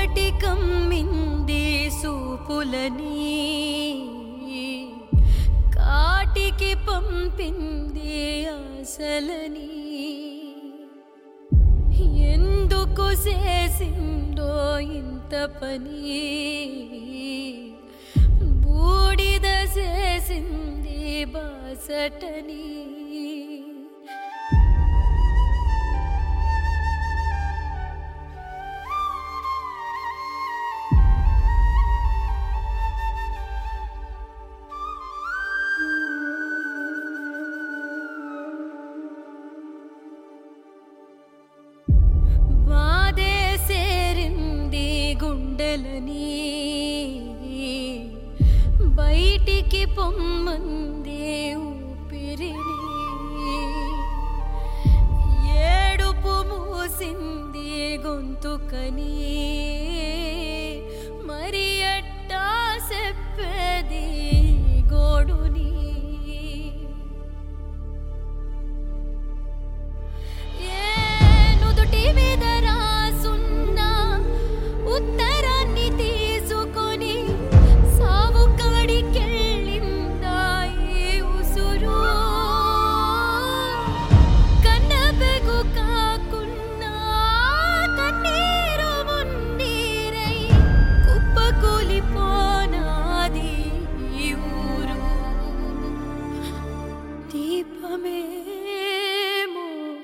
చీకటి కమ్మింది సూపులని కాటికి పంపింది ఆశలని ఎందుకు చేసిందో ఇంత పని బూడిద చేసింది బాసటని గుండెలని బయటికి పొమ్మంది ఊపిరిని ఏడుపు మూసింది గొంతుకని మరి ఎట్టా చెప్పేది గోడుని నుదుటి మీద ఉత్తరాన్ని తీసుకొని సావు కాడికెళ్ళిందా ఈ ఉసురు కన్నబెగు కాకున్నా కన్నీరు మున్నీరై కుప్పకూలిపోనాది ఈ ఊరు దీపమేమో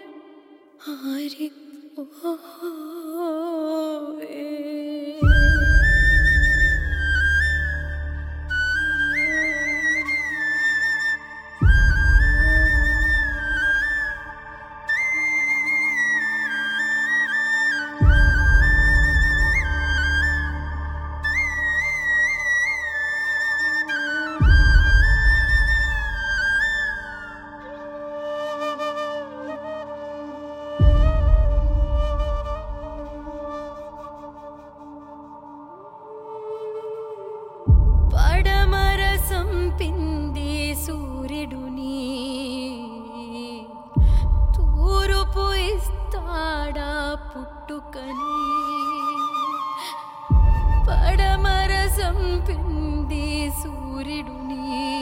పడమరసం పింది సూర్యుడుని తూరుపు ఇస్తాడా పుట్టుకని పడమరసం పింది సూర్యుడుని